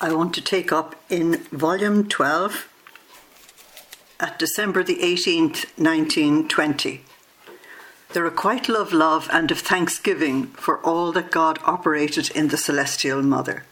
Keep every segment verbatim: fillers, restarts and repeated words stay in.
I want to take up in volume twelve at December the eighteenth, nineteen twenty. The requital of love and of thanksgiving for all that God operated in the Celestial Mother.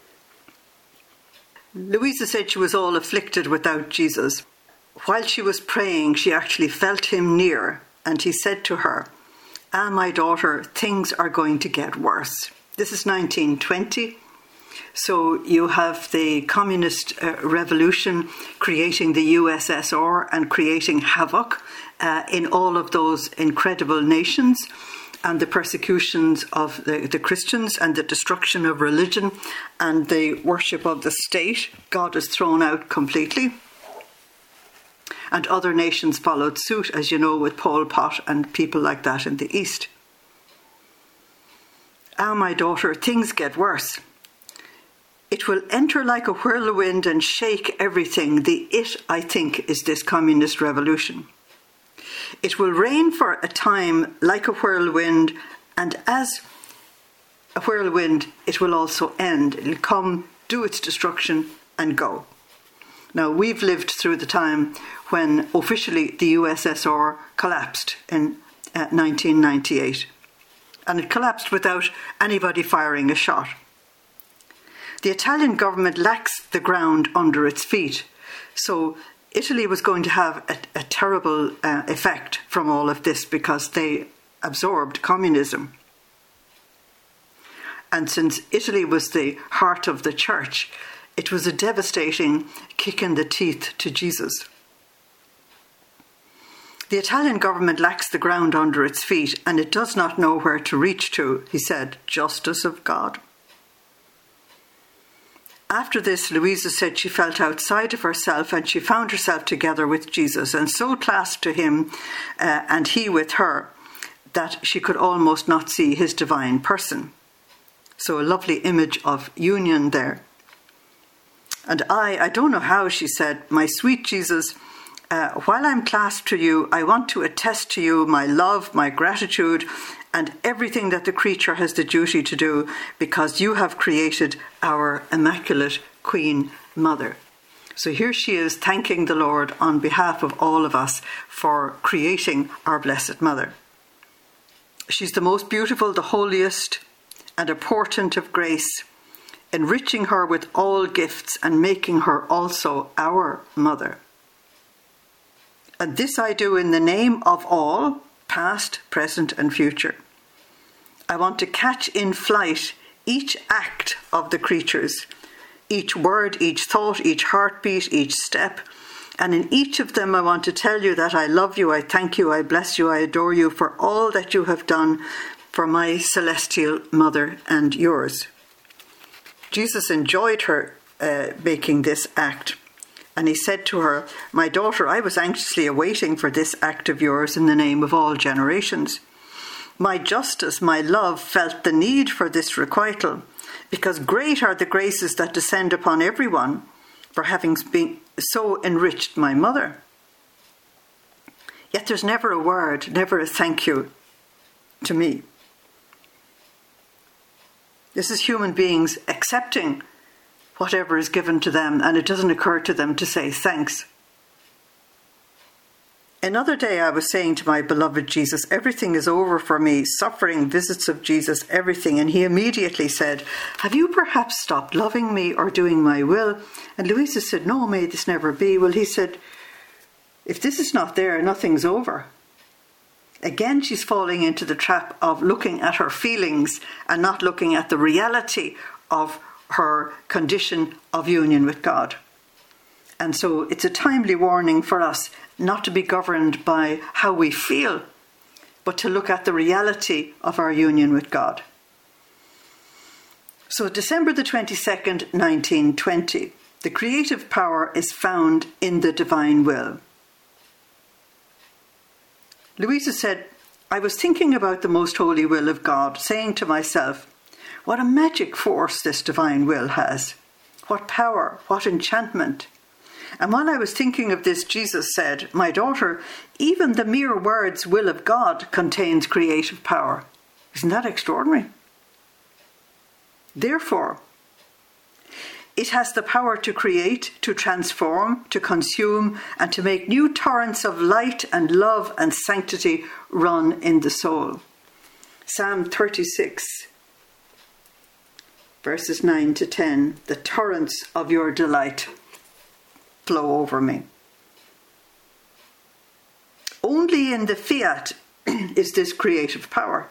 Louisa said she was all afflicted without Jesus. While she was praying, she actually felt him near, and he said to her, "Ah, my daughter, things are going to get worse." This is nineteen twenty. So you have the communist uh, revolution creating the U S S R and creating havoc uh, in all of those incredible nations, and the persecutions of the, the Christians and the destruction of religion and the worship of the state. God is thrown out completely. And other nations followed suit, as you know, with Pol Pot and people like that in the East. Ah, my daughter, things get worse. It will enter like a whirlwind and shake everything. The it, I think, is this communist revolution. It will reign for a time like a whirlwind, and as a whirlwind, it will also end. It will come, do its destruction, and go. Now, we've lived through the time when officially the U S S R collapsed in uh, nineteen ninety-eight. And it collapsed without anybody firing a shot. The Italian government lacks the ground under its feet. So Italy was going to have a, a terrible uh, effect from all of this because they absorbed communism. And since Italy was the heart of the church, it was a devastating kick in the teeth to Jesus. The Italian government lacks the ground under its feet, and it does not know where to reach to, he said, justice of God. After this, Louisa said she felt outside of herself, and she found herself together with Jesus and so clasped to him uh, and he with her that she could almost not see his divine person. So a lovely image of union there. And I, I don't know how, she said, my sweet Jesus, uh, while I'm clasped to you, I want to attest to you my love, my gratitude, and everything that the creature has the duty to do, because you have created our Immaculate Queen Mother. So here she is thanking the Lord on behalf of all of us for creating our Blessed Mother. She's the most beautiful, the holiest, and a portent of grace, enriching her with all gifts and making her also our mother. And this I do in the name of all, past, present, and future. I want to catch in flight each act of the creatures, each word, each thought, each heartbeat, each step. And in each of them, I want to tell you that I love you, I thank you, I bless you, I adore you for all that you have done for my celestial mother and yours. Jesus enjoyed her uh, making this act. And he said to her, my daughter, I was anxiously awaiting for this act of yours in the name of all generations. My justice, my love, felt the need for this requital, because great are the graces that descend upon everyone for having been so enriched my mother. Yet there's never a word, never a thank you to me. This is human beings accepting whatever is given to them, and it doesn't occur to them to say thanks. Another day I was saying to my beloved Jesus, everything is over for me, suffering, visits of Jesus, everything. And he immediately said, have you perhaps stopped loving me or doing my will? And Louisa said, no, may this never be. Well, he said, if this is not there, nothing's over. Again, she's falling into the trap of looking at her feelings and not looking at the reality of her condition of union with God. And so it's a timely warning for us not to be governed by how we feel, but to look at the reality of our union with God. So December the twenty-second, nineteen twenty, the creative power is found in the divine will. Louisa said, I was thinking about the most holy will of God, saying to myself, what a magic force this divine will has. What power, what enchantment. And while I was thinking of this, Jesus said, my daughter, even the mere words will of God contains creative power. Isn't that extraordinary? Therefore, It has the power to create, to transform, to consume, and to make new torrents of light and love and sanctity run in the soul. Psalm thirty-six, verses nine to ten. The torrents of your delight flow over me. Only in the fiat is this creative power.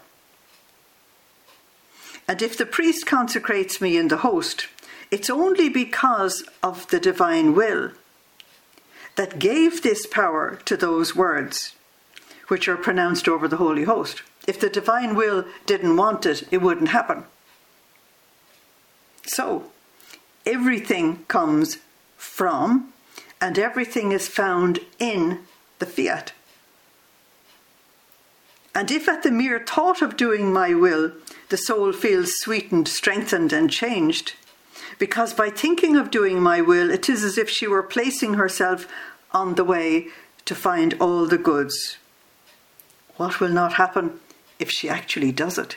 And if the priest consecrates me in the host, it's only because of the divine will that gave this power to those words which are pronounced over the holy host. If the divine will didn't want it, it wouldn't happen. So, everything comes from and everything is found in the fiat. And if at the mere thought of doing my will, the soul feels sweetened, strengthened and changed, because by thinking of doing my will, it is as if she were placing herself on the way to find all the goods. What will not happen if she actually does it?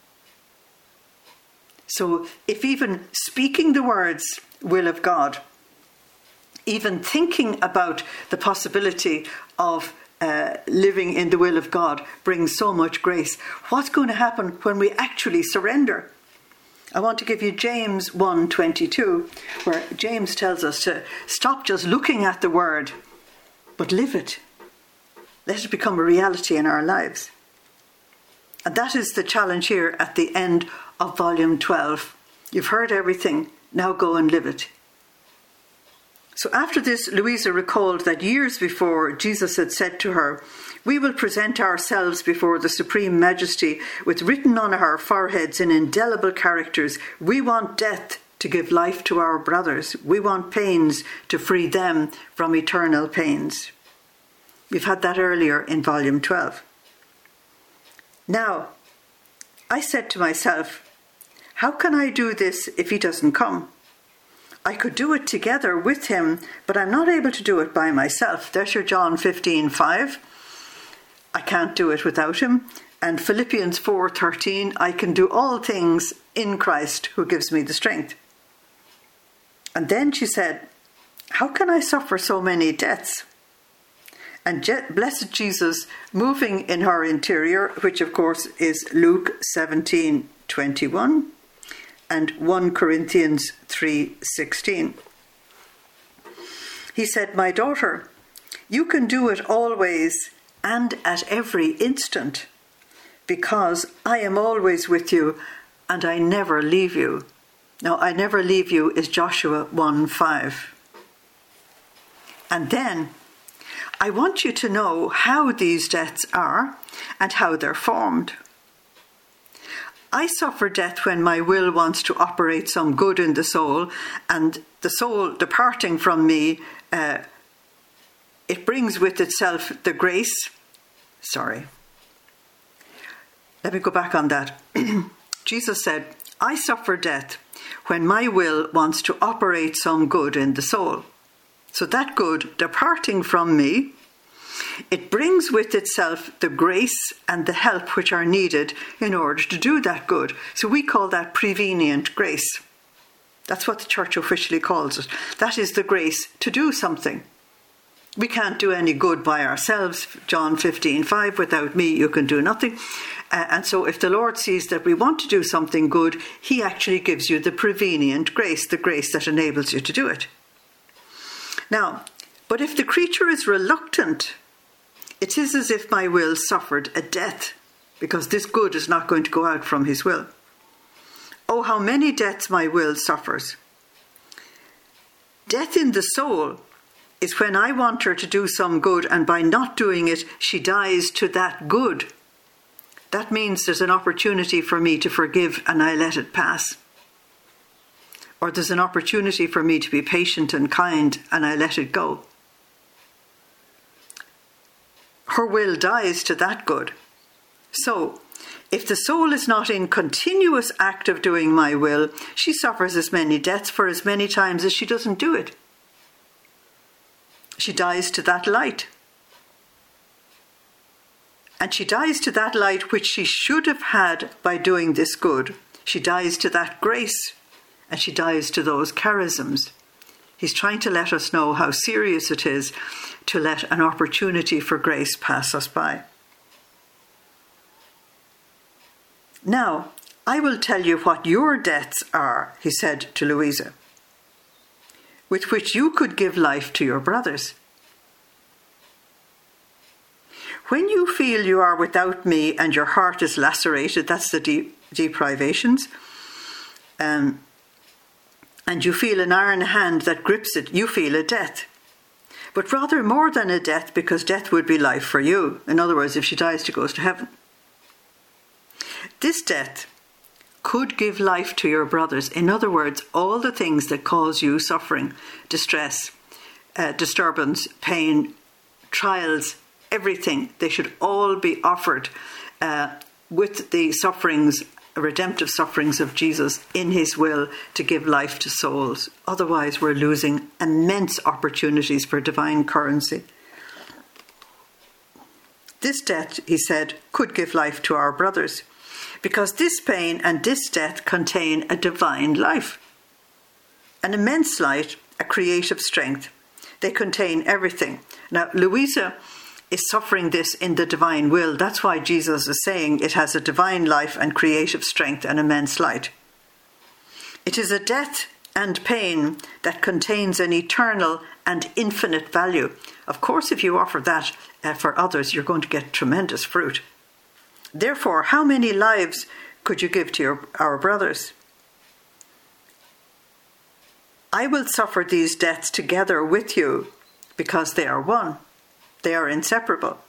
So if even speaking the words, will of God, even thinking about the possibility of uh, living in the will of God brings so much grace, what's going to happen when we actually surrender? I want to give you James one twenty-two, where James tells us to stop just looking at the word, but live it. Let it become a reality in our lives. And that is the challenge here at the end of volume twelve. You've heard everything, now go and live it. So after this, Louisa recalled that years before, Jesus had said to her, "We will present ourselves before the Supreme Majesty with written on our foreheads in indelible characters, we want death to give life to our brothers. We want pains to free them from eternal pains." We've had that earlier in volume twelve. Now, I said to myself, how can I do this if he doesn't come? I could do it together with him, but I'm not able to do it by myself. There's your John fifteen five. I can't do it without him. And Philippians four thirteen, I can do all things in Christ who gives me the strength. And then she said, how can I suffer so many deaths? And Je- blessed Jesus moving in her interior, which of course is Luke seventeen twenty-one and First Corinthians three sixteen. He said, my daughter, you can do it always and at every instant, because I am always with you and I never leave you. Now, I never leave you is Joshua one five. And then, I want you to know how these deaths are and how they're formed. I suffer death when my will wants to operate some good in the soul, and the soul departing from me, uh, it brings with itself the grace. Sorry. Let me go back on that. Jesus said, I suffer death when my will wants to operate some good in the soul. So that good departing from me, it brings with itself the grace and the help which are needed in order to do that good. So we call that prevenient grace. That's what the church officially calls it. That is the grace to do something. We can't do any good by ourselves. John fifteen five, without me you can do nothing. Uh, and so if the Lord sees that we want to do something good, he actually gives you the prevenient grace, the grace that enables you to do it. Now, but if the creature is reluctant, it is as if my will suffered a death, because this good is not going to go out from his will. Oh, how many deaths my will suffers. Death in the soul is when I want her to do some good, and by not doing it, she dies to that good. That means there's an opportunity for me to forgive and I let it pass. Or there's an opportunity for me to be patient and kind and I let it go. Her will dies to that good. So, if the soul is not in continuous act of doing my will, she suffers as many deaths for as many times as she doesn't do it. She dies to that light. And she dies to that light which she should have had by doing this good. She dies to that grace and she dies to those charisms. He's trying to let us know how serious it is to let an opportunity for grace pass us by. Now, I will tell you what your debts are, he said to Louisa, with which you could give life to your brothers. When you feel you are without me and your heart is lacerated, that's the de- deprivations, um, and you feel an iron hand that grips it, you feel a death. But rather more than a death, because death would be life for you. In other words, if she dies, she goes to heaven. This death could give life to your brothers. In other words, all the things that cause you suffering, distress, uh, disturbance, pain, trials, everything, they should all be offered uh, with the sufferings, redemptive sufferings of Jesus in his will to give life to souls. Otherwise, we're losing immense opportunities for divine currency. This death, he said, could give life to our brothers, because this pain and this death contain a divine life, an immense light, a creative strength. They contain everything. Now, Louisa is suffering this in the divine will. That's why Jesus is saying it has a divine life and creative strength and immense light. It is a death and pain that contains an eternal and infinite value. Of course, if you offer that uh, for others, you're going to get tremendous fruit. Therefore, how many lives could you give to your, our brothers? I will suffer these deaths together with you because they are one. They are inseparable.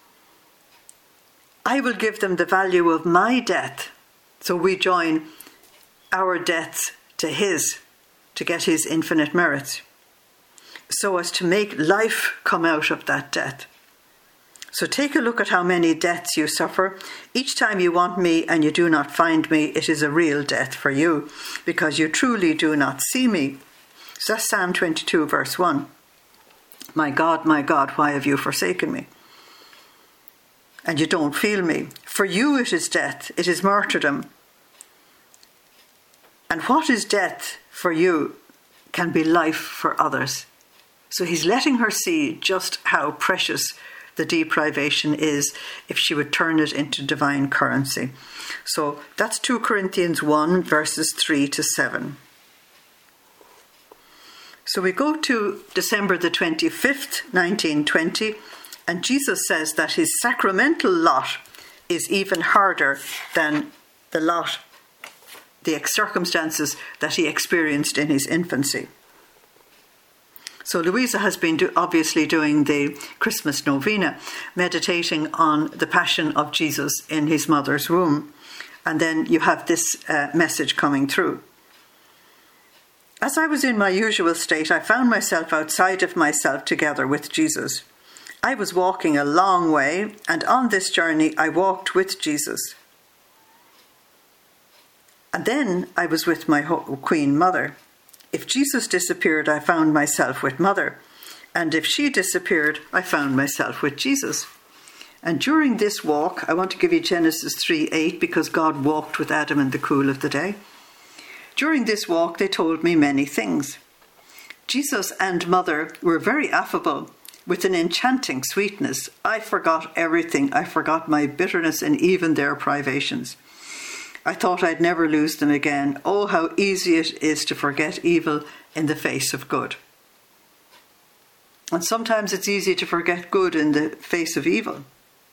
I will give them the value of my death. So we join our deaths to his, to get his infinite merits, so as to make life come out of that death. So take a look at how many deaths you suffer. Each time you want me and you do not find me, it is a real death for you, because you truly do not see me. So that's Psalm twenty-two, verse one. My God, my God, why have you forsaken me? And you don't feel me. For you it is death, it is martyrdom. And what is death for you can be life for others. So he's letting her see just how precious the deprivation is if she would turn it into divine currency. So that's two Corinthians one, verses three to seven. So we go to December the twenty-fifth, nineteen twenty, and Jesus says that his sacramental lot is even harder than the lot, the circumstances that he experienced in his infancy. So Louisa has been do, obviously doing the Christmas novena, meditating on the passion of Jesus in his mother's womb. And then you have this uh, message coming through. As I was in my usual state, I found myself outside of myself together with Jesus. I was walking a long way, and on this journey I walked with Jesus. And then I was with my Queen Mother. If Jesus disappeared, I found myself with Mother. And if she disappeared, I found myself with Jesus. And during this walk, I want to give you Genesis three eight, because God walked with Adam in the cool of the day. During this walk, they told me many things. Jesus and Mother were very affable, with an enchanting sweetness. I forgot everything. I forgot my bitterness and even their privations. I thought I'd never lose them again. Oh, how easy it is to forget evil in the face of good. And sometimes it's easy to forget good in the face of evil.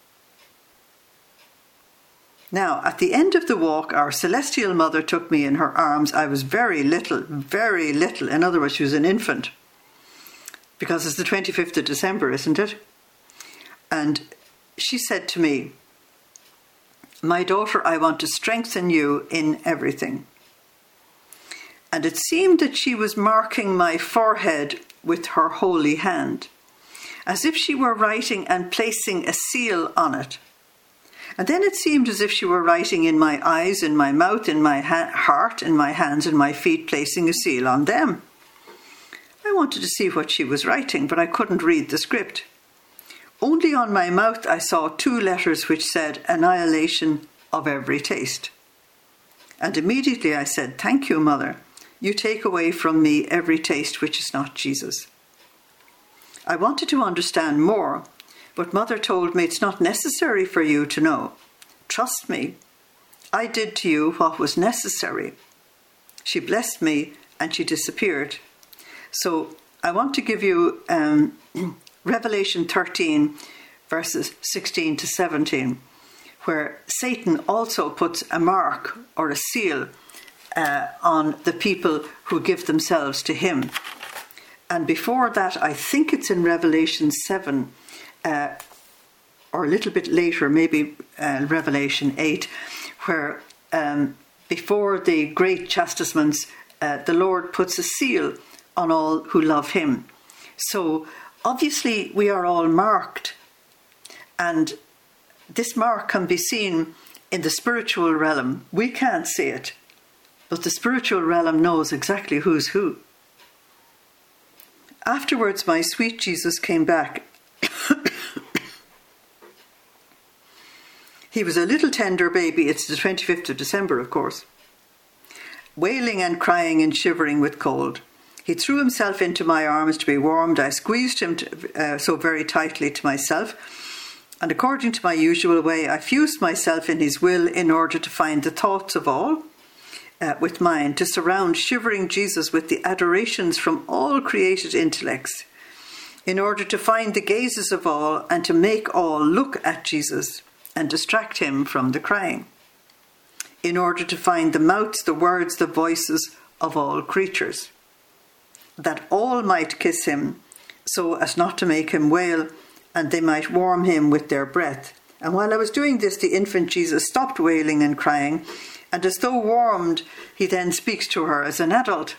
Now, at the end of the walk, our celestial mother took me in her arms. I was very little, very little. In other words, she was an infant. Because it's the twenty-fifth of December, isn't it? And she said to me, "My daughter, I want to strengthen you in everything." And it seemed that she was marking my forehead with her holy hand, as if she were writing and placing a seal on it. And then it seemed as if she were writing in my eyes, in my mouth, in my ha- heart, in my hands, and my feet, placing a seal on them. I wanted to see what she was writing, but I couldn't read the script. Only on my mouth I saw two letters which said, "Annihilation of every taste." And immediately I said, "Thank you, Mother. you take away from me every taste which is not Jesus. I wanted to understand more, but Mother told me it's not necessary for you to know. Trust me, I did to you what was necessary. She blessed me and she disappeared. So I want to give you um, Revelation thirteen, verses sixteen to seventeen, where Satan also puts a mark or a seal uh, on the people who give themselves to him. And before that, I think it's in Revelation seven, uh, or a little bit later, maybe uh, Revelation eight, where um, before the great chastisements, uh, the Lord puts a seal on all who love him. So obviously we are all marked, and this mark can be seen in the spiritual realm. We can't see it, but the spiritual realm knows exactly who's who. Afterwards, my sweet Jesus came back. He was a little tender baby. It's the twenty-fifth of December, of course. Wailing and crying and shivering with cold. He threw himself into my arms to be warmed. I squeezed him to, uh, so very tightly to myself. And according to my usual way, I fused myself in his will in order to find the thoughts of all uh, with mine, to surround shivering Jesus with the adorations from all created intellects, in order to find the gazes of all and to make all look at Jesus and distract him from the crying, in order to find the mouths, the words, the voices of all creatures, that all might kiss him so as not to make him wail, and they might warm him with their breath. And while I was doing this, the infant Jesus stopped wailing and crying, and as though warmed, he then speaks to her as an adult.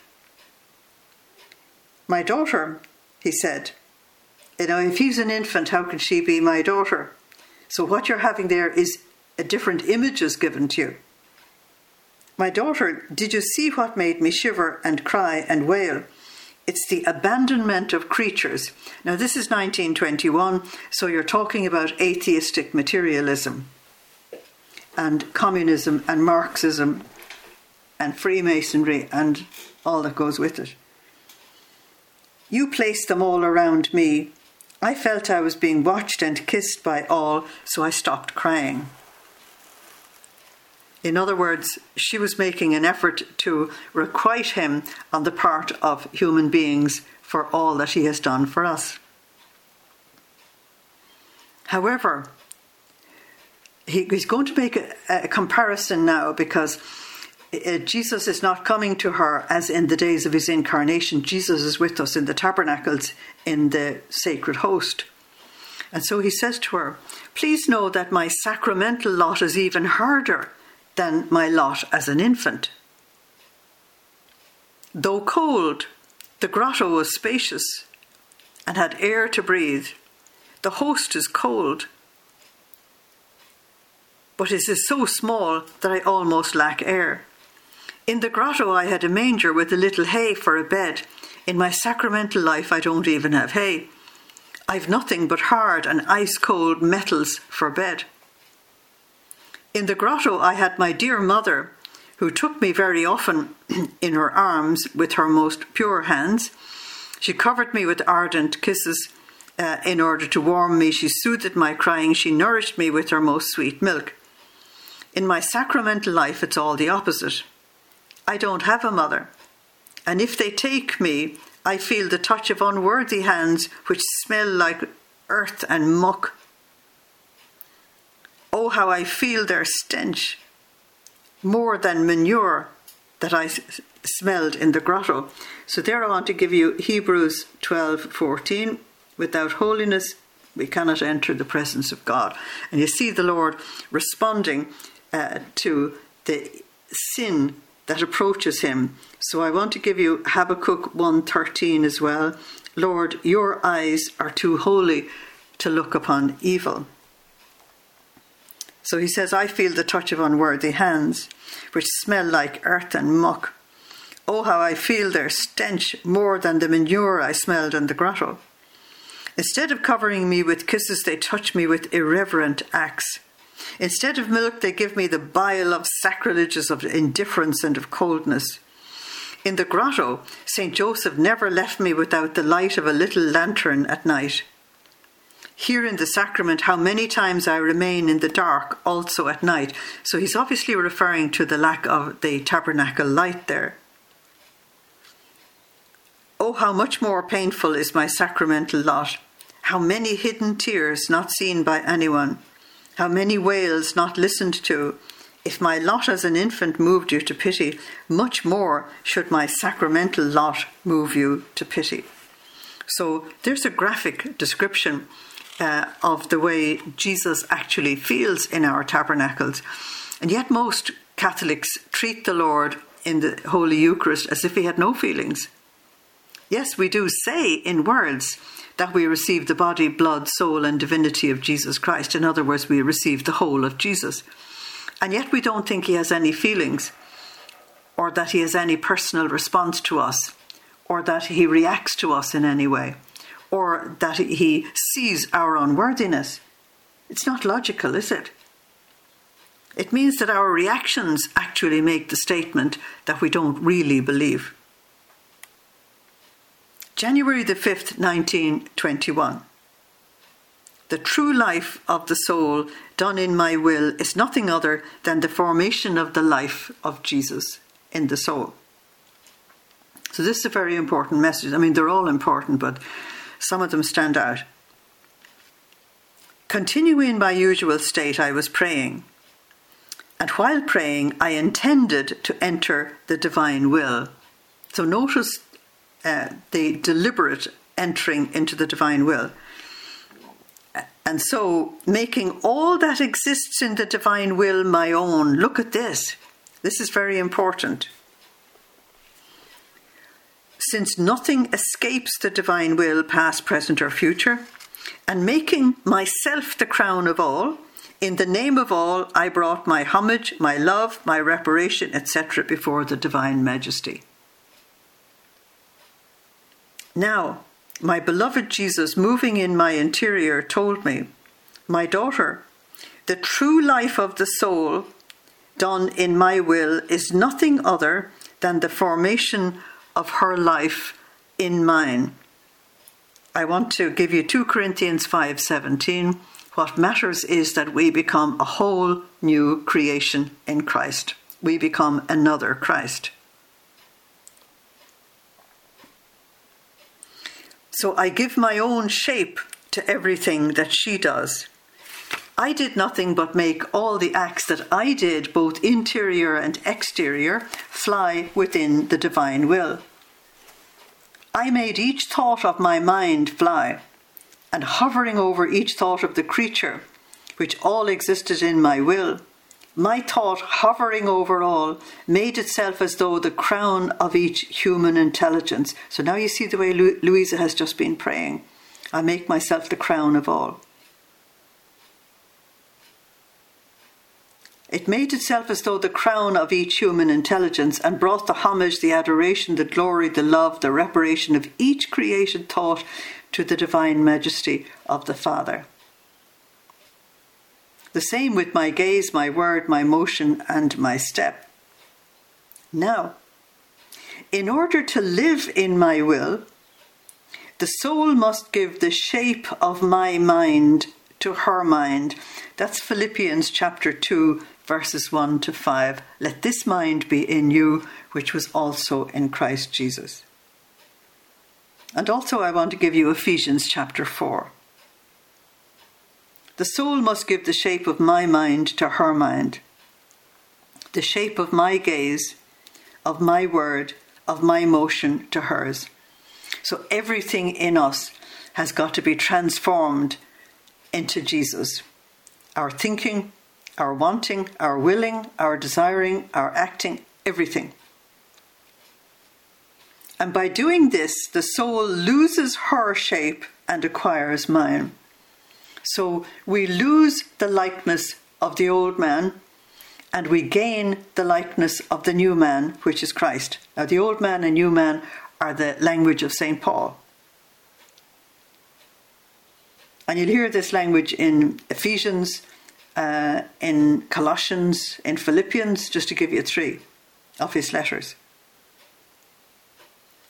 "My daughter," he said. You know, if he's an infant, how can she be my daughter? So what you're having there is a different images given to you. "My daughter, did you see what made me shiver and cry and wail? It's the abandonment of creatures." Now, this is nineteen twenty-one, so you're talking about atheistic materialism and communism and Marxism and Freemasonry and all that goes with it. "You placed them all around me. I felt I was being watched and kissed by all, so I stopped crying." In other words, she was making an effort to requite him on the part of human beings for all that he has done for us. However, he, he's going to make a, a comparison now, because uh, Jesus is not coming to her as in the days of his incarnation. Jesus is with us in the tabernacles, in the sacred host. And so he says to her, "Please know that my sacramental lot is even harder than my lot as an infant. Though cold, the grotto was spacious and had air to breathe. The host is cold, but it is so small that I almost lack air. In the grotto I had a manger with a little hay for a bed. In my sacramental life I don't even have hay. I've nothing but hard and ice-cold metals for bed. In the grotto I had my dear mother, who took me very often in her arms with her most pure hands. She covered me with ardent kisses uh, in order to warm me. She soothed my crying. She nourished me with her most sweet milk. In my sacramental life it's all the opposite. I don't have a mother, and if they take me, I feel the touch of unworthy hands which smell like earth and muck. Oh, how I feel their stench, more than manure that I s- smelled in the grotto." So there I want to give you Hebrews twelve fourteen. Without holiness, we cannot enter the presence of God. And you see the Lord responding uh, to the sin that approaches him. So I want to give you Habakkuk one thirteen as well. "Lord, your eyes are too holy to look upon evil." So he says, "I feel the touch of unworthy hands, which smell like earth and muck. Oh, how I feel their stench, more than the manure I smelled in the grotto. Instead of covering me with kisses, they touch me with irreverent acts. Instead of milk, they give me the bile of sacrileges, of indifference and of coldness. In the grotto, Saint Joseph never left me without the light of a little lantern at night. Here in the sacrament, how many times I remain in the dark also at night. So he's obviously referring to the lack of the tabernacle light there. Oh, how much more painful is my sacramental lot. How many hidden tears not seen by anyone. How many wails not listened to. If my lot as an infant moved you to pity, much more should my sacramental lot move you to pity. So there's a graphic description uh, of the way Jesus actually feels in our tabernacles. And yet most Catholics treat the Lord in the Holy Eucharist as if he had no feelings. Yes, we do say in words that we receive the body, blood, soul and divinity of Jesus Christ. In other words, we receive the whole of Jesus. And yet we don't think he has any feelings, or that he has any personal response to us, or that he reacts to us in any way, or that he sees our unworthiness. It's not logical, is it? It means that our reactions actually make the statement that we don't really believe. January the fifth, nineteen twenty-one. The true life of the soul done in my will is nothing other than the formation of the life of Jesus in the soul. So this is a very important message. I mean, they're all important, but some of them stand out. Continuing in my usual state, I was praying. And while praying, I intended to enter the divine will. So notice uh, the deliberate entering into the divine will. And so, making all that exists in the divine will my own. Look at this. This is very important. Since nothing escapes the divine will, past, present or future, and making myself the crown of all, in the name of all, I brought my homage, my love, my reparation, et cetera before the divine majesty. Now, my beloved Jesus, moving in my interior, told me, my daughter, the true life of the soul done in my will is nothing other than the formation of her life in mine. I want to give you two Corinthians five seventeen. What matters is that we become a whole new creation in Christ. We become another Christ. So I give my own shape to everything that she does. I did nothing but make all the acts that I did, both interior and exterior, fly within the divine will. I made each thought of my mind fly, and hovering over each thought of the creature, which all existed in my will, my thought hovering over all made itself as though the crown of each human intelligence. So now you see the way Lu- Louisa has just been praying. I make myself the crown of all. It made itself as though the crown of each human intelligence, and brought the homage, the adoration, the glory, the love, the reparation of each created thought to the divine majesty of the Father. The same with my gaze, my word, my motion, and my step. Now, in order to live in my will, the soul must give the shape of my mind to her mind. That's Philippians chapter two, verses one to five. Let this mind be in you, which was also in Christ Jesus. And also I want to give you Ephesians chapter four. The soul must give the shape of my mind to her mind, the shape of my gaze, of my word, of my motion to hers. So everything in us has got to be transformed into Jesus. Our thinking, our wanting, our willing, our desiring, our acting, everything. And by doing this, the soul loses her shape and acquires mine. So we lose the likeness of the old man and we gain the likeness of the new man, which is Christ. Now the old man and new man are the language of Saint Paul. And you'll hear this language in Ephesians, uh, in Colossians, in Philippians, just to give you three of his letters.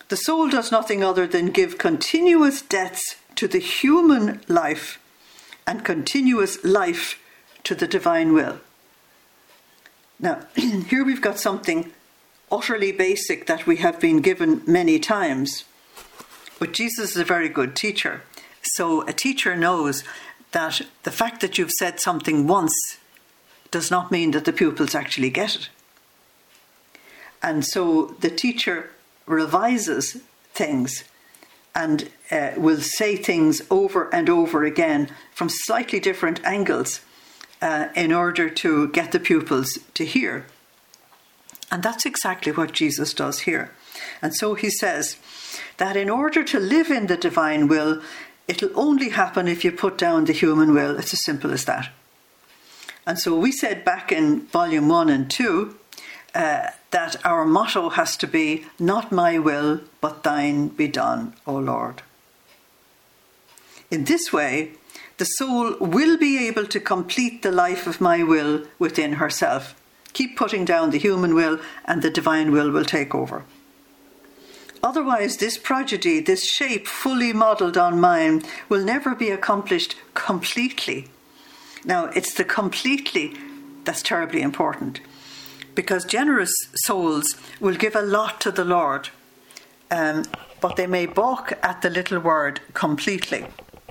The soul does nothing other than give continuous deaths to the human life and continuous life to the divine will. Now, here we've got something utterly basic that we have been given many times. But Jesus is a very good teacher. So a teacher knows that the fact that you've said something once does not mean that the pupils actually get it. And so the teacher revises things and uh, will say things over and over again from slightly different angles uh, in order to get the pupils to hear. And that's exactly what Jesus does here. And so he says that in order to live in the divine will, it'll only happen if you put down the human will. It's as simple as that. And so we said back in volume one and two uh, that our motto has to be, not my will, but thine be done, O Lord. In this way, the soul will be able to complete the life of my will within herself. Keep putting down the human will and the divine will will take over. Otherwise, this prodigy, this shape fully modelled on mine, will never be accomplished completely. Now, it's the completely that's terribly important, because generous souls will give a lot to the Lord, um, but they may balk at the little word completely.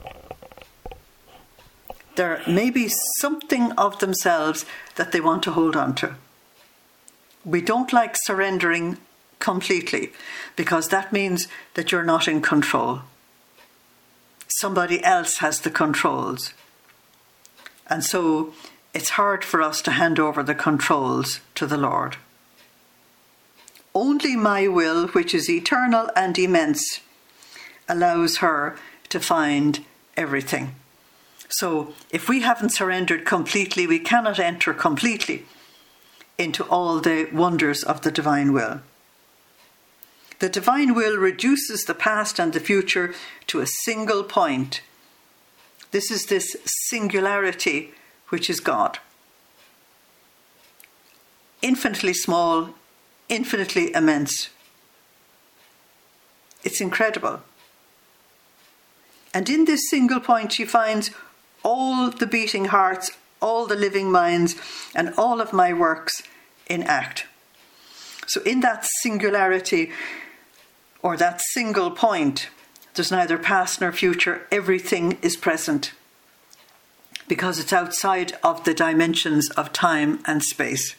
There may be something of themselves that they want to hold on to. We don't like surrendering completely, because that means that you're not in control. Somebody else has the controls. And so it's hard for us to hand over the controls to the Lord. Only my will, which is eternal and immense, allows her to find everything. So if we haven't surrendered completely, we cannot enter completely into all the wonders of the divine will. The divine will reduces the past and the future to a single point. This is this singularity which is God. Infinitely small, infinitely immense. It's incredible. And in this single point she finds all the beating hearts, all the living minds, and all of my works in act. So in that singularity, or that single point, there's neither past nor future. Everything is present, because it's outside of the dimensions of time and space.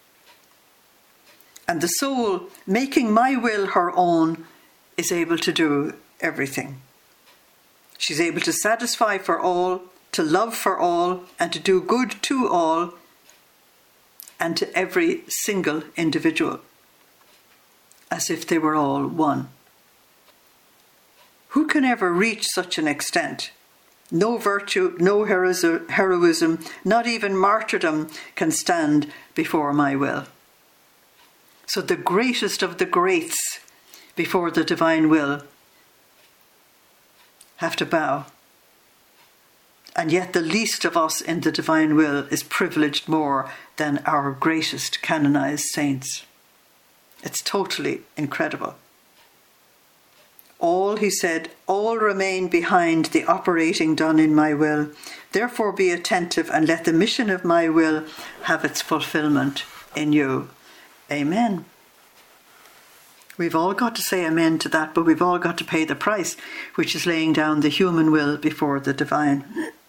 And the soul, making my will her own, is able to do everything. She's able to satisfy for all, to love for all, and to do good to all, and to every single individual, as if they were all one. Who can ever reach such an extent? No virtue, no heroism, not even martyrdom can stand before my will. So the greatest of the greats before the divine will have to bow. And yet the least of us in the divine will is privileged more than our greatest canonized saints. It's totally incredible. All, he said, all remain behind the operating done in my will. Therefore be attentive and let the mission of my will have its fulfillment in you. Amen. We've all got to say amen to that, but we've all got to pay the price, which is laying down the human will before the divine.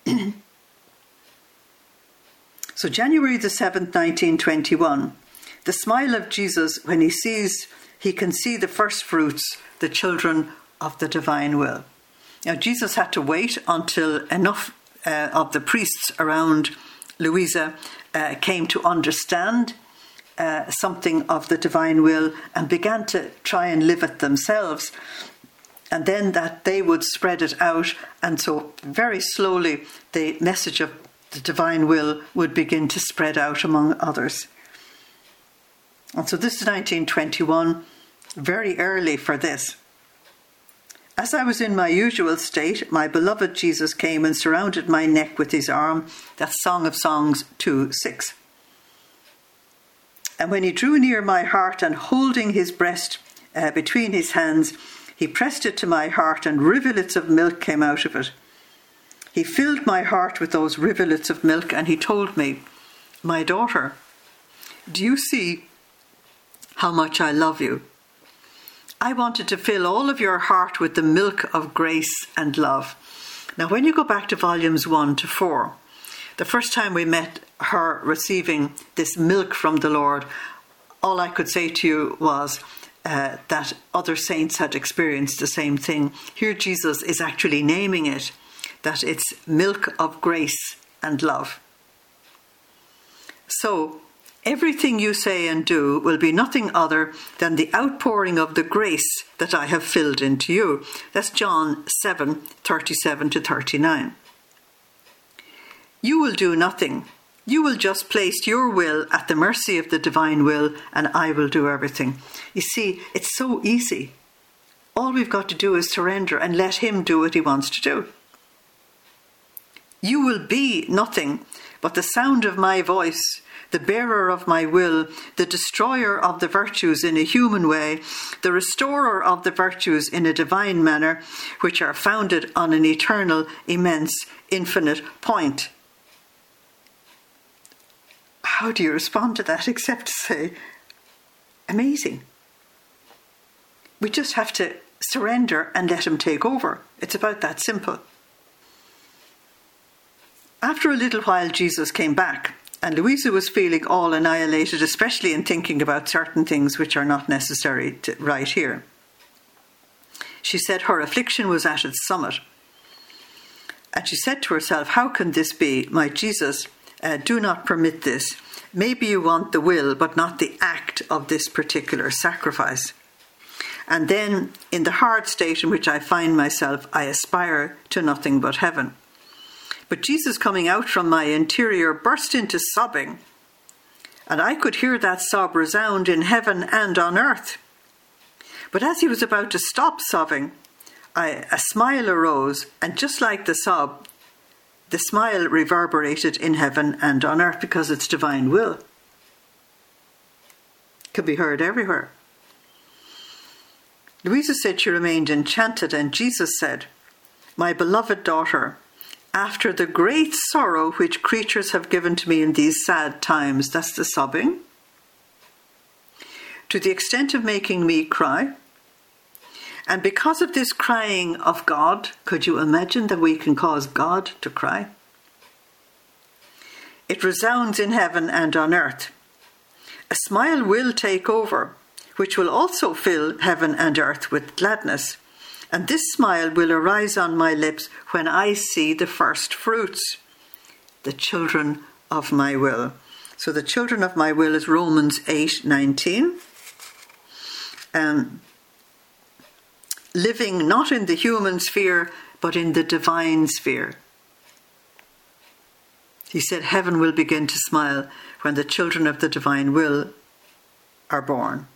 So January the seventh, nineteen twenty-one, the smile of Jesus when he sees, he can see the first fruits, the children of the divine will. Now Jesus had to wait until enough uh, of the priests around Louisa uh, came to understand uh, something of the divine will and began to try and live it themselves. And then that they would spread it out, and so very slowly the message of the divine will would begin to spread out among others. And so this is nineteen twenty-one, very early for this. As I was in my usual state, my beloved Jesus came and surrounded my neck with his arm. That's Song of Songs two six. And when he drew near my heart and holding his breast, uh, between his hands. He pressed it to my heart, and rivulets of milk came out of it. He filled my heart with those rivulets of milk, and he told me, "My daughter, do you see how much I love you? I wanted to fill all of your heart with the milk of grace and love." Now, when you go back to volumes one to four, the first time we met her receiving this milk from the Lord, all I could say to you was uh, that other saints had experienced the same thing. Here Jesus is actually naming it, that it's milk of grace and love. So, everything you say and do will be nothing other than the outpouring of the grace that I have filled into you. That's John seven, thirty-seven to thirty-nine. You will do nothing. You will just place your will at the mercy of the divine will, and I will do everything. You see, it's so easy. All we've got to do is surrender and let him do what he wants to do. You will be nothing but the sound of my voice, the bearer of my will, the destroyer of the virtues in a human way, the restorer of the virtues in a divine manner, which are founded on an eternal, immense, infinite point. How do you respond to that except to say, amazing? We just have to surrender and let him take over. It's about that simple. After a little while, Jesus came back, and Louisa was feeling all annihilated, especially in thinking about certain things which are not necessary to write here. She said her affliction was at its summit. And she said to herself, "How can this be? My Jesus, uh, do not permit this. Maybe you want the will, but not the act of this particular sacrifice. And then, in the hard state in which I find myself, I aspire to nothing but heaven." But Jesus, coming out from my interior, burst into sobbing, and I could hear that sob resound in heaven and on earth. But as he was about to stop sobbing, I, a smile arose, and just like the sob, the smile reverberated in heaven and on earth, because it's divine will. It could be heard everywhere. Louisa said she remained enchanted, and Jesus said, "My beloved daughter, after the great sorrow which creatures have given to me in these sad times," that's the sobbing, "to the extent of making me cry, and because of this crying of God," could you imagine that we can cause God to cry? "It resounds in heaven and on earth. A smile will take over, which will also fill heaven and earth with gladness. And this smile will arise on my lips when I see the first fruits, the children of my will." So the children of my will is Romans eight nineteen. Um, living not in the human sphere, but in the divine sphere. He said heaven will begin to smile when the children of the divine will are born.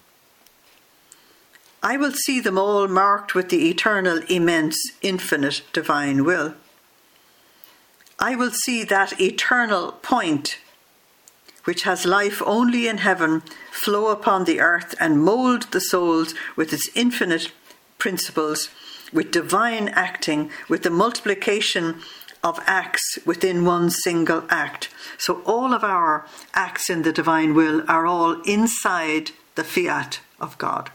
I will see them all marked with the eternal, immense, infinite divine will. I will see that eternal point, which has life only in heaven, flow upon the earth and mould the souls with its infinite principles, with divine acting, with the multiplication of acts within one single act. So all of our acts in the divine will are all inside the fiat of God.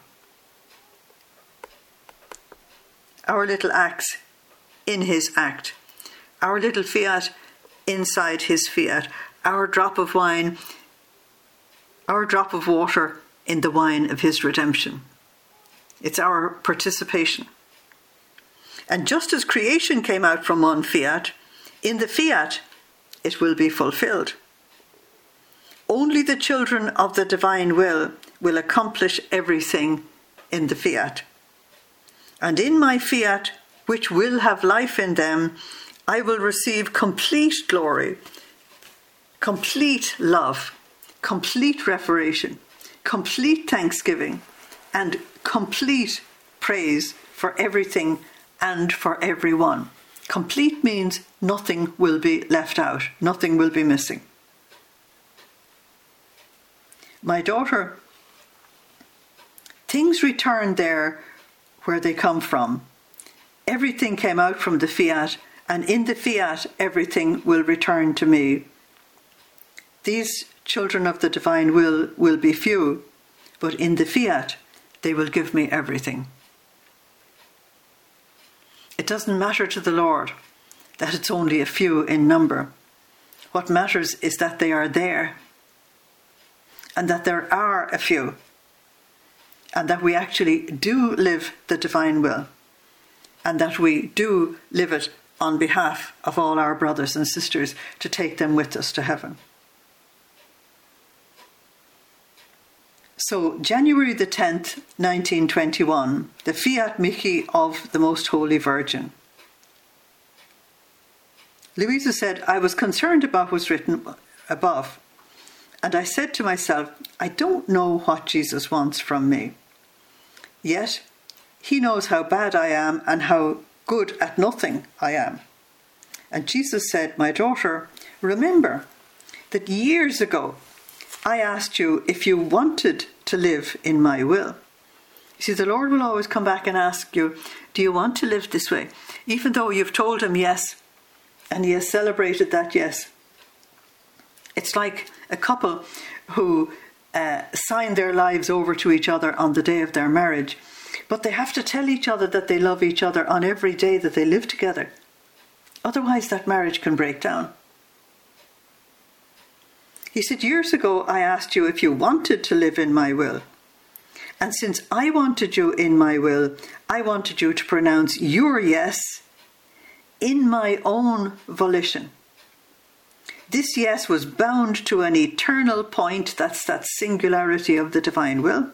Our little acts in his act, our little fiat inside his fiat, our drop of wine, our drop of water in the wine of his redemption. It's our participation. And just as creation came out from one fiat, in the fiat it will be fulfilled. Only the children of the divine will will accomplish everything in the fiat. And in my fiat, which will have life in them, I will receive complete glory, complete love, complete reparation, complete thanksgiving, and complete praise for everything and for everyone. Complete means nothing will be left out, nothing will be missing. My daughter, Things returned there where they come from. Everything came out from the fiat, and in the fiat everything will return to me. These children of the divine will will be few, but in the fiat they will give me everything. It doesn't matter to the Lord that it's only a few in number. What matters is that they are there, and that there are a few, and that we actually do live the divine will, and that we do live it on behalf of all our brothers and sisters to take them with us to heaven. So, January the tenth, nineteen twenty-one, the Fiat Mihi of the Most Holy Virgin. Louisa said, I was concerned about what was written above, and I said to myself, I don't know what Jesus wants from me. Yet, he knows how bad I am and how good at nothing I am. And Jesus said, my daughter, remember that years ago I asked you if you wanted to live in my will. You see, the Lord will always come back and ask you, do you want to live this way? Even though you've told him yes, and he has celebrated that yes. It's like a couple who uh, sign their lives over to each other on the day of their marriage, but they have to tell each other that they love each other on every day that they live together. Otherwise, that marriage can break down. He said, years ago, I asked you if you wanted to live in my will. And since I wanted you in my will, I wanted you to pronounce your yes in my own volition. This yes was bound to an eternal point, that's that singularity of the divine will.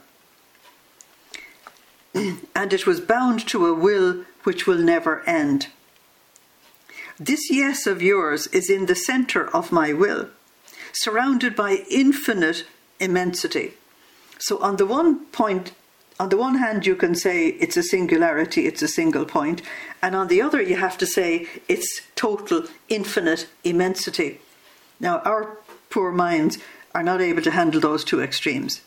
And it was bound to a will which will never end. This yes of yours is in the centre of my will, surrounded by infinite immensity. So on the one point, on the one hand, you can say it's a singularity, it's a single point, and on the other, you have to say it's total, infinite immensity. Now, our poor minds are not able to handle those two extremes.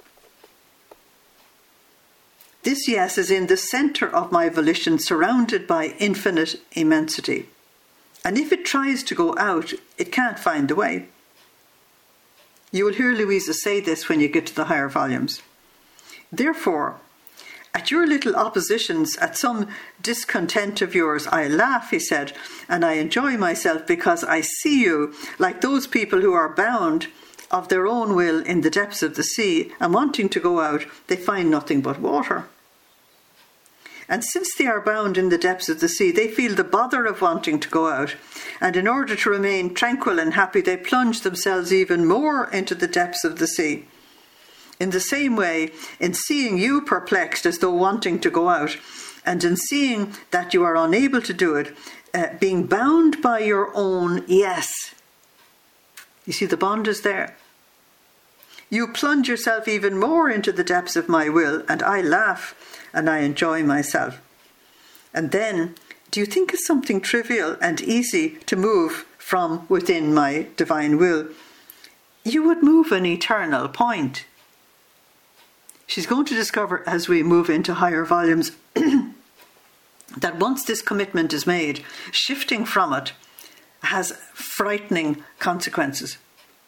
This yes is in the centre of my volition, surrounded by infinite immensity. And if it tries to go out, it can't find the way. You will hear Louisa say this when you get to the higher volumes. Therefore, at your little oppositions, at some discontent of yours, I laugh, he said, and I enjoy myself because I see you like those people who are bound of their own will in the depths of the sea, and wanting to go out, they find nothing but water. And since they are bound in the depths of the sea, they feel the bother of wanting to go out. And in order to remain tranquil and happy, they plunge themselves even more into the depths of the sea. In the same way, in seeing you perplexed as though wanting to go out, and in seeing that you are unable to do it, uh, being bound by your own yes. You see, the bond is there. You plunge yourself even more into the depths of my will, and I laugh and I enjoy myself. And then, do you think it's something trivial and easy to move from within my divine will? You would move an eternal point. She's going to discover as we move into higher volumes that once this commitment is made, shifting from it has frightening consequences.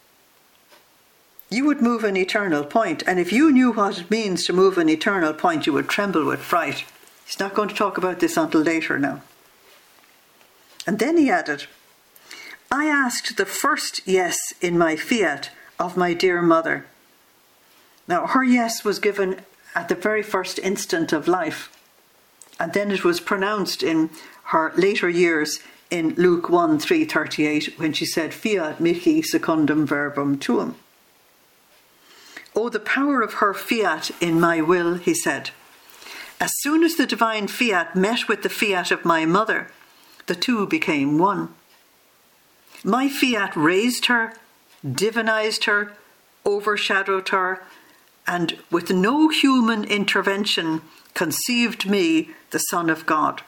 You would move an eternal point, and if you knew what it means to move an eternal point, you would tremble with fright. He's not going to talk about this until later now. And then he added, I asked the first yes in my fiat of my dear mother. Now, her yes was given at the very first instant of life, and then it was pronounced in her later years in Luke one, three thirty-eight, when she said, Fiat mihi secundum verbum tuum. Oh, the power of her fiat in my will, he said. As soon as the divine fiat met with the fiat of my mother, the two became one. My fiat raised her, divinized her, overshadowed her, and with no human intervention conceived me, the Son of God.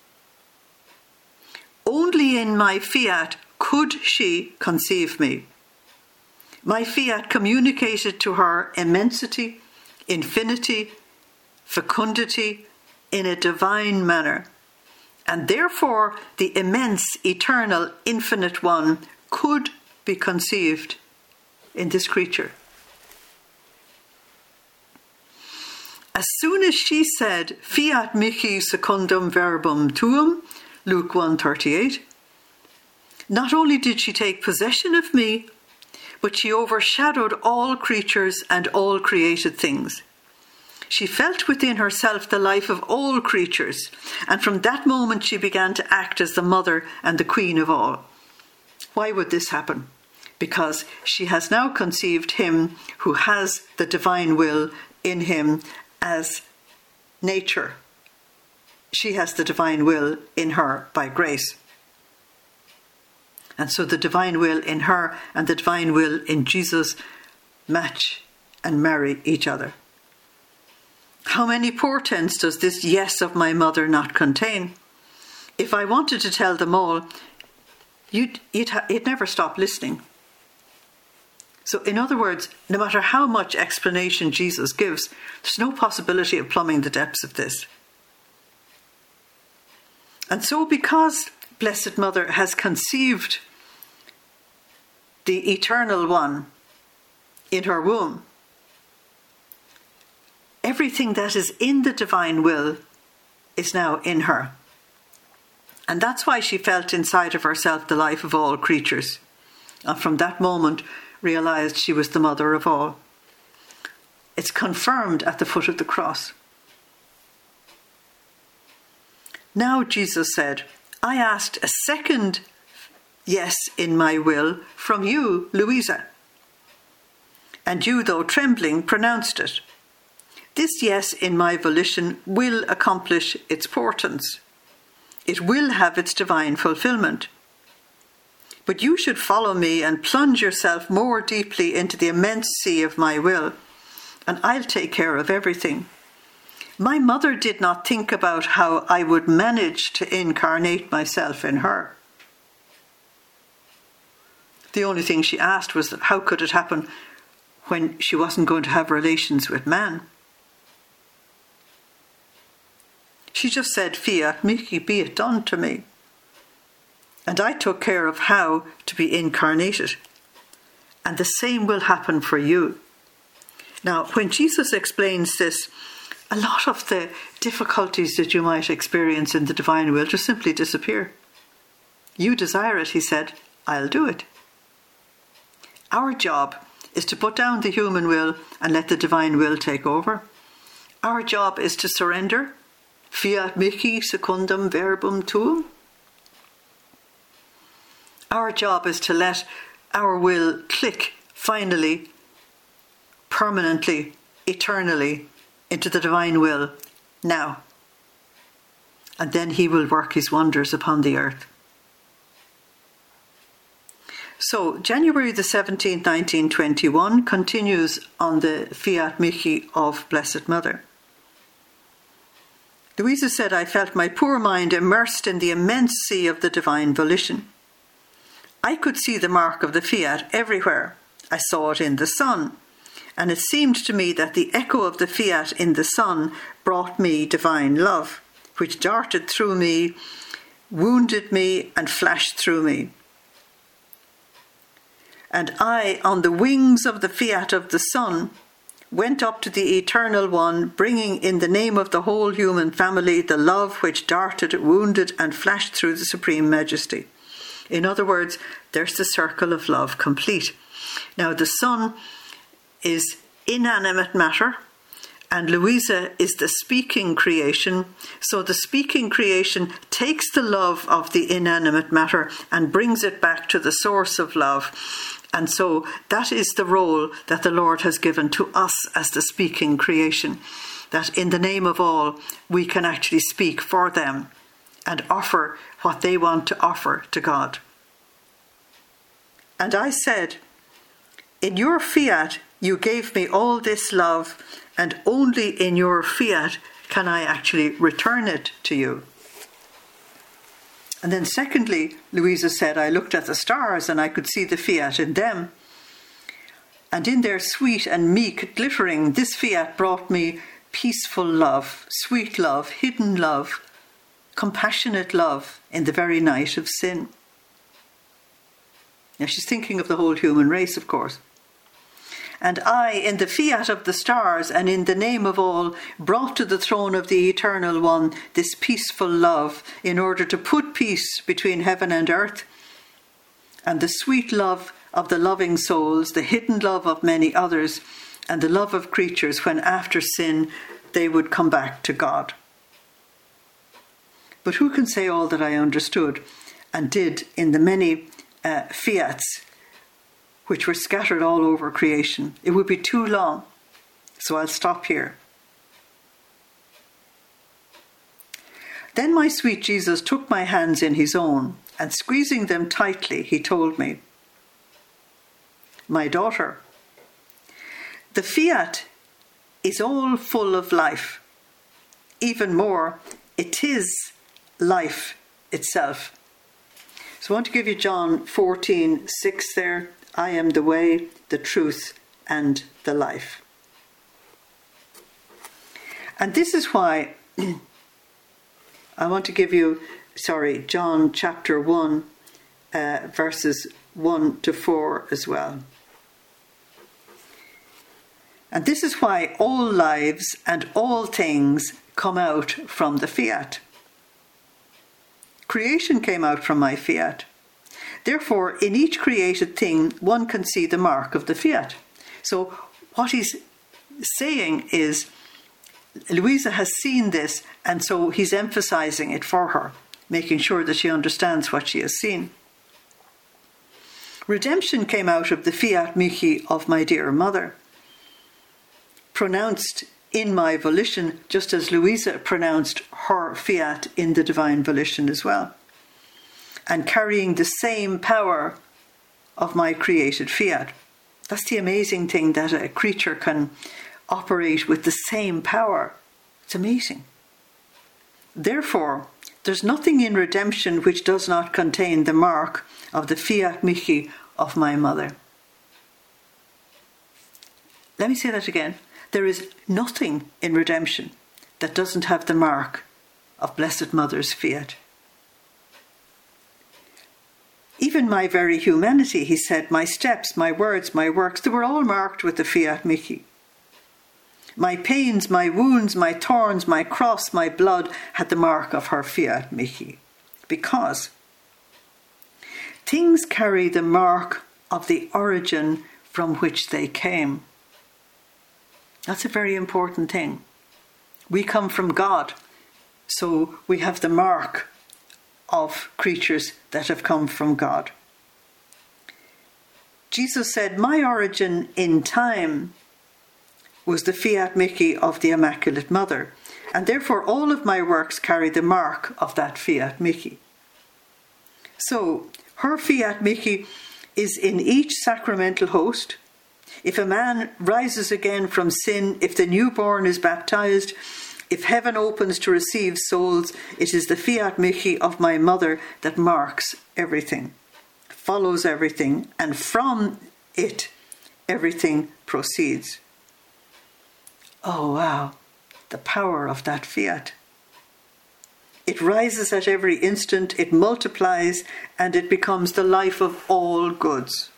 Only in my fiat could she conceive me. My fiat communicated to her immensity, infinity, fecundity in a divine manner, and therefore the immense, eternal, infinite one could be conceived in this creature. As soon as she said, fiat mihi secundum verbum tuum, Luke one thirty-eight, not only did she take possession of me, but she overshadowed all creatures and all created things. She felt within herself the life of all creatures, and from that moment she began to act as the mother and the queen of all. Why would this happen? Because she has now conceived him who has the divine will in him as nature. She has the divine will in her by grace. And so the divine will in her and the divine will in Jesus match and marry each other. How many portents does this yes of my mother not contain? If I wanted to tell them all, you'd, you'd, ha- you'd never stop listening. So in other words, no matter how much explanation Jesus gives, there's no possibility of plumbing the depths of this. And so because Blessed Mother has conceived the Eternal One in her womb, everything that is in the divine will is now in her. And that's why she felt inside of herself the life of all creatures. And from that moment, realised she was the mother of all. It's confirmed at the foot of the cross. Now Jesus said, I asked a second yes in my will from you, Louisa. And you, though trembling, pronounced it. This yes in my volition will accomplish its portents. It will have its divine fulfilment. But you should follow me and plunge yourself more deeply into the immense sea of my will, and I'll take care of everything. My mother did not think about how I would manage to incarnate myself in her. The only thing she asked was that how could it happen when she wasn't going to have relations with man? She just said, fiat mihi, be it done to me. And I took care of how to be incarnated. And the same will happen for you. Now, when Jesus explains this, a lot of the difficulties that you might experience in the divine will just simply disappear. You desire it, he said, I'll do it. Our job is to put down the human will and let the divine will take over. Our job is to surrender. Fiat mihi secundum verbum tuum. Our job is to let our will click finally, permanently, eternally into the divine will now. And then he will work his wonders upon the earth. So January the seventeenth, nineteen twenty-one continues on the fiat mihi of Blessed Mother. Louisa said, I felt my poor mind immersed in the immense sea of the divine volition. I could see the mark of the fiat everywhere. I saw it in the sun, and it seemed to me that the echo of the fiat in the sun brought me divine love, which darted through me, wounded me, and flashed through me. And I, on the wings of the fiat of the sun, went up to the Eternal One, bringing in the name of the whole human family the love which darted, wounded, and flashed through the Supreme Majesty. In other words, there's the circle of love complete. Now, the sun is inanimate matter, and Louisa is the speaking creation. So the speaking creation takes the love of the inanimate matter and brings it back to the source of love. And so that is the role that the Lord has given to us as the speaking creation, that in the name of all, we can actually speak for them and offer what they want to offer to God. And I said, in your fiat, you gave me all this love, and only in your fiat can I actually return it to you. And then secondly, Louisa said, I looked at the stars and I could see the fiat in them. And in their sweet and meek glittering, this fiat brought me peaceful love, sweet love, hidden love, compassionate love in the very night of sin. Now she's thinking of the whole human race, of course. And I, in the fiat of the stars and in the name of all, brought to the throne of the Eternal One this peaceful love in order to put peace between heaven and earth, and the sweet love of the loving souls, the hidden love of many others, and the love of creatures when after sin they would come back to God. But who can say all that I understood and did in the many uh, fiats which were scattered all over creation? It would be too long, so I'll stop here. Then my sweet Jesus took my hands in his own, and squeezing them tightly, he told me, "My daughter, the fiat is all full of life. Even more, it is life itself." So I want to give you John fourteen six there. I am the way, the truth, and the life. And this is why I want to give you, sorry, John chapter one, uh, verses one to four as well. And this is why all lives and all things come out from the fiat. Creation came out from my fiat. Therefore, in each created thing, one can see the mark of the fiat. So what he's saying is, Louisa has seen this, and so he's emphasizing it for her, making sure that she understands what she has seen. Redemption came out of the fiat mihi of my dear mother, pronounced in my volition, just as Louisa pronounced her fiat in the divine volition as well, and carrying the same power of my created fiat. That's the amazing thing, that a creature can operate with the same power. It's amazing. Therefore, there's nothing in redemption which does not contain the mark of the fiat mihi of my mother. Let me say that again. There is nothing in redemption that doesn't have the mark of Blessed Mother's fiat. Even my very humanity, he said, my steps, my words, my works, they were all marked with the fiat mihi. My pains, my wounds, my thorns, my cross, my blood had the mark of her fiat mihi. Because things carry the mark of the origin from which they came. That's a very important thing. We come from God, so we have the mark of creatures that have come from God. Jesus said, my origin in time was the fiat mihi of the Immaculate Mother, and therefore all of my works carry the mark of that fiat mihi. So, her fiat mihi is in each sacramental host. If a man rises again from sin, if the newborn is baptized, if heaven opens to receive souls, it is the fiat mihi of my mother that marks everything, follows everything, and from it everything proceeds. Oh wow, the power of that fiat. It rises at every instant, it multiplies, and it becomes the life of all goods.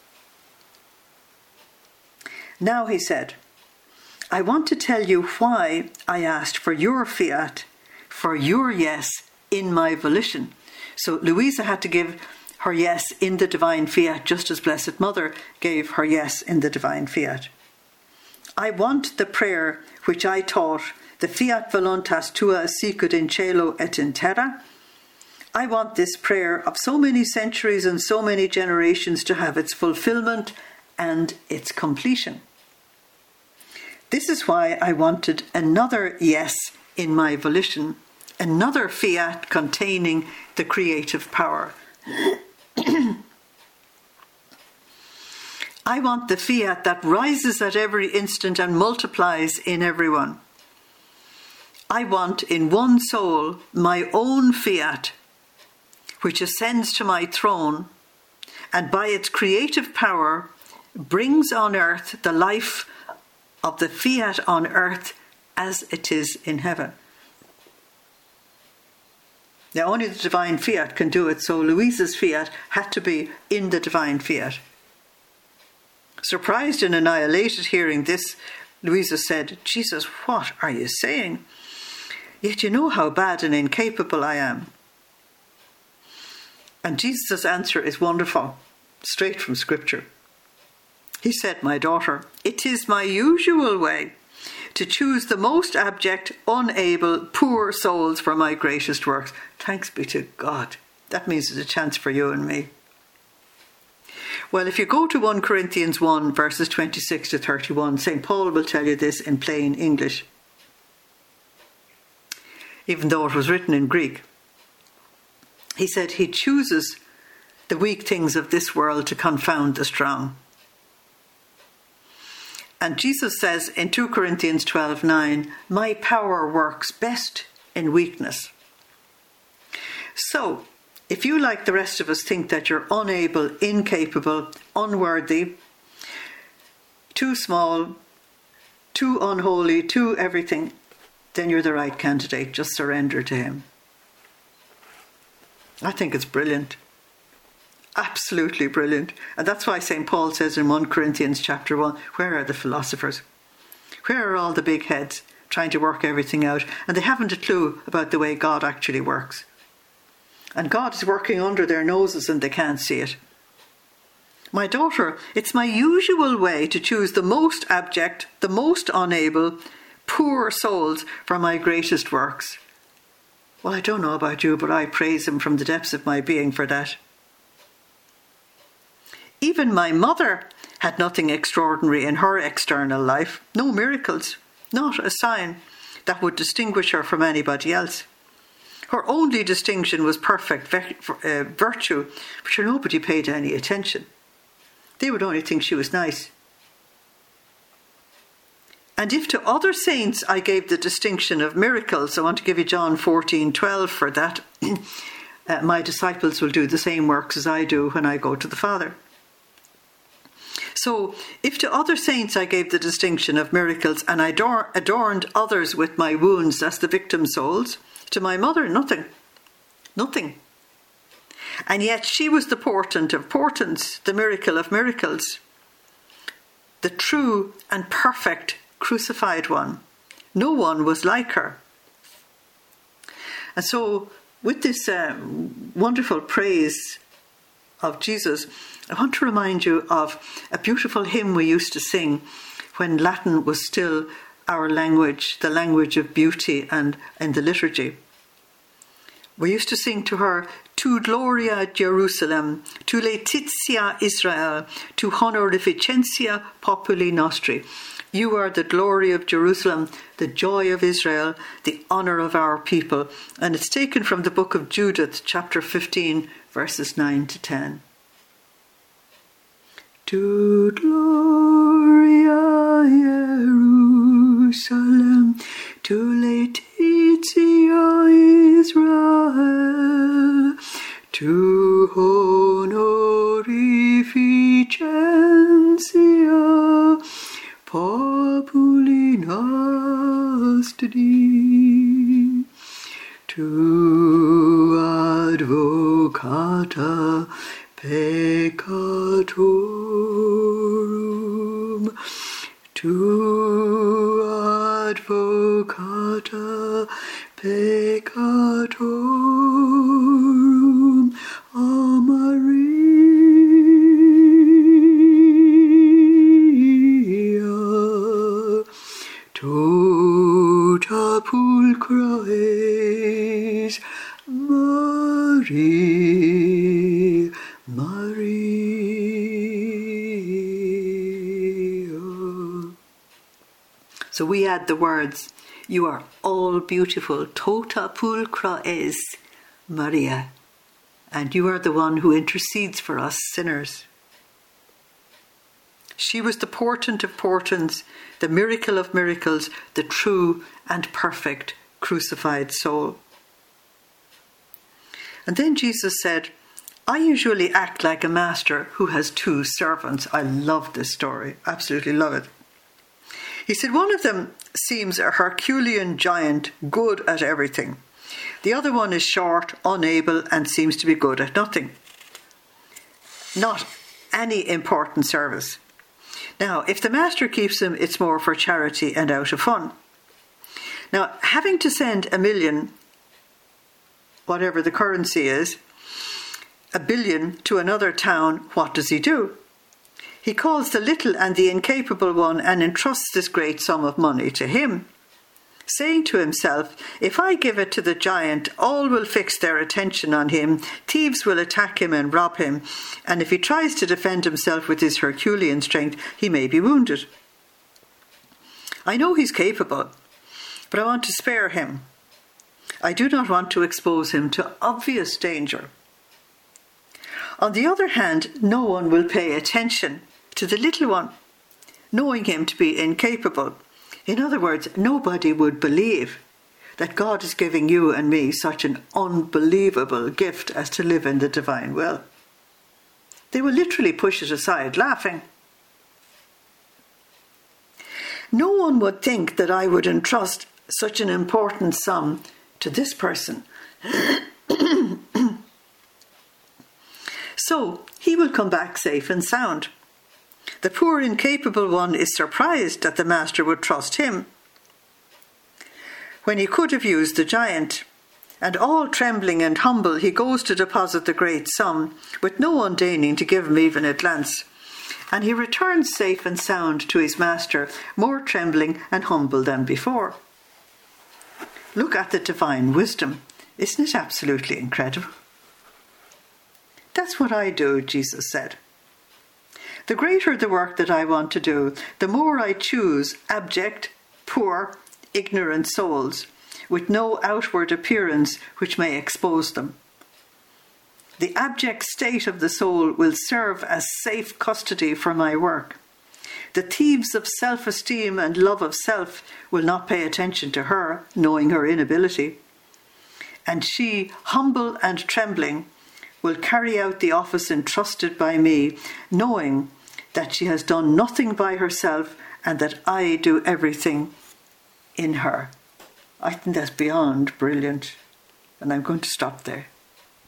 Now, he said, I want to tell you why I asked for your fiat, for your yes in my volition. So Louisa had to give her yes in the divine fiat, just as Blessed Mother gave her yes in the divine fiat. I want the prayer which I taught, the fiat voluntas tua sicut in cielo et in terra. I want this prayer of so many centuries and so many generations to have its fulfillment and its completion. This is why I wanted another yes in my volition, another fiat containing the creative power. I want the fiat that rises at every instant and multiplies in everyone. I want in one soul my own fiat, which ascends to my throne, and by its creative power brings on earth the life of the fiat on earth as it is in heaven. Now, only the divine fiat can do it, so Louisa's fiat had to be in the divine fiat. Surprised and annihilated hearing this, Louisa said, "Jesus, what are you saying? Yet you know how bad and incapable I am." And Jesus' answer is wonderful, straight from Scripture. He said, "My daughter, it is my usual way to choose the most abject, unable, poor souls for my greatest works." Thanks be to God. That means there's a chance for you and me. Well, if you go to First Corinthians one, verses twenty-six to thirty-one, Saint Paul will tell you this in plain English, even though it was written in Greek. He said he chooses the weak things of this world to confound the strong. And Jesus says in Second Corinthians twelve nine, "My power works best in weakness." So, if you, like the rest of us, think that you're unable, incapable, unworthy, too small, too unholy, too everything, then you're the right candidate. Just surrender to him. I think it's brilliant. Absolutely brilliant. And that's why Saint Paul says in First Corinthians chapter one, where are the philosophers? Where are all the big heads trying to work everything out? And they haven't a clue about the way God actually works. And God is working under their noses and they can't see it. My daughter, it's my usual way to choose the most abject, the most unable, poor souls for my greatest works. Well, I don't know about you, but I praise him from the depths of my being for that. Even my mother had nothing extraordinary in her external life, no miracles, not a sign that would distinguish her from anybody else. Her only distinction was perfect uh, virtue, but sure, nobody paid any attention. They would only think she was nice. And if to other saints I gave the distinction of miracles, I want to give you John fourteen twelve for that, uh, my disciples will do the same works as I do when I go to the Father. So, if to other saints I gave the distinction of miracles and I ador- adorned others with my wounds, that's the victim souls, to my mother, nothing. Nothing. And yet she was the portent of portents, the miracle of miracles, the true and perfect crucified one. No one was like her. And so, with this uh, wonderful praise of Jesus, I want to remind you of a beautiful hymn we used to sing when Latin was still our language, the language of beauty and in the liturgy. We used to sing to her, "Tu gloria Jerusalem, tu laetitia Israel, tu honorificentia populi nostri." You are the glory of Jerusalem, the joy of Israel, the honour of our people. And it's taken from the book of Judith, chapter fifteen, verses nine to ten. Tu gloria Jerusalem, tu laetitia Israel, tu honorificentia populi nostri, tu advocata peccatorum, tu advocata peccatorum, a Maria, tota pulchra eis, Maria, Maria. So we add the words, you are all beautiful, tota pulchra eis, Maria, and you are the one who intercedes for us sinners. She was the portent of portents, the miracle of miracles, the true and perfect crucified soul. And then Jesus said, I usually act like a master who has two servants. I love this story, absolutely love it. He said, one of them seems a Herculean giant, good at everything. The other one is short, unable, and seems to be good at nothing. Not any important service. Now, if the master keeps him, it's more for charity and out of fun. Now, having to send a million, whatever the currency is, a billion to another town, what does he do? He calls the little and the incapable one and entrusts this great sum of money to him, saying to himself, if I give it to the giant, all will fix their attention on him, thieves will attack him and rob him, and if he tries to defend himself with his Herculean strength, he may be wounded. I know he's capable, but I want to spare him. I do not want to expose him to obvious danger. On the other hand, no one will pay attention to the little one, knowing him to be incapable. In other words, nobody would believe that God is giving you and me such an unbelievable gift as to live in the divine will. They will literally push it aside, laughing. No one would think that I would entrust such an important sum to this person. So he will come back safe and sound. The poor incapable one is surprised that the master would trust him, when he could have used the giant. And all trembling and humble, he goes to deposit the great sum, with no one deigning to give him even a glance. And he returns safe and sound to his master, more trembling and humble than before. Look at the divine wisdom. Isn't it absolutely incredible? That's what I do, Jesus said. The greater the work that I want to do, the more I choose abject, poor, ignorant souls, with no outward appearance which may expose them. The abject state of the soul will serve as safe custody for my work. The thieves of self-esteem and love of self will not pay attention to her, knowing her inability. And she, humble and trembling, will carry out the office entrusted by me, knowing that she has done nothing by herself and that I do everything in her. I think that's beyond brilliant, and I'm going to stop there.